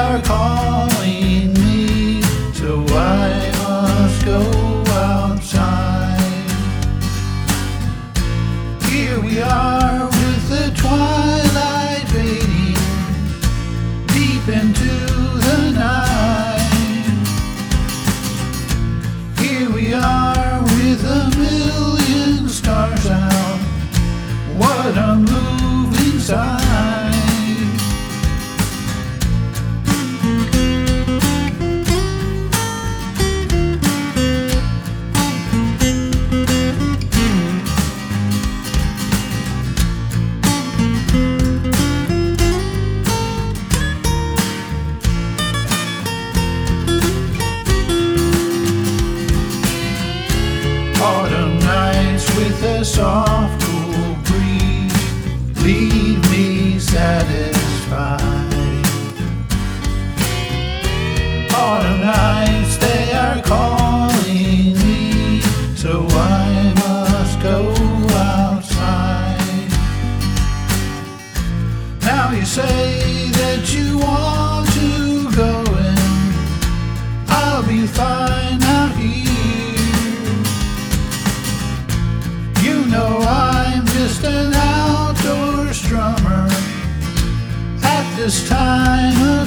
are calling me, so I must go outside. Here we are with the twilight fading deep into the night. Here we are with a million stars out. What a moving sight. Autumn nights with a soft cool breeze leave me satisfied. Autumn nights, they are calling me, so I must go outside. Now you say that you want to go and I'll be fine out here. You know I'm just an outdoor strummer at this time of